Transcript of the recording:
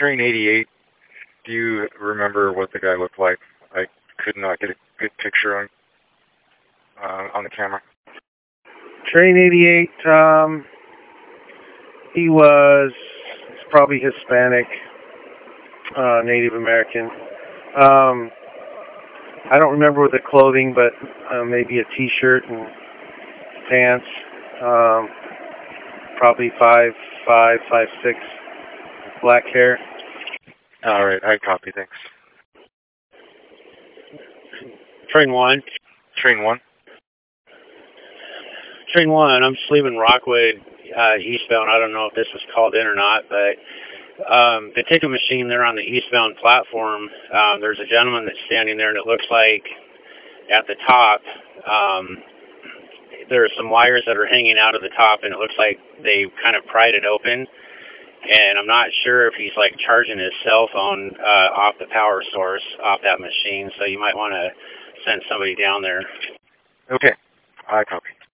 Train 88. Do you remember what the guy looked like? I could not get a good picture on the camera. Train 88, he was probably Hispanic, Native American. I don't remember the clothing, but maybe a t-shirt and pants. Probably 5'5", 5'6", black hair. All right, I copy. Thanks. Train 1. Train 1. Train 1, I'm just leaving Rockwood eastbound. I don't know if this was called in or not, but the ticket machine there on the eastbound platform, there's a gentleman that's standing there, and it looks like at the top there are some wires that are hanging out of the top, and it looks like they kind of pried it open. And I'm not sure if he's like charging his cell phone off the power source off that machine, so you might want to send somebody down there. Okay, I copy.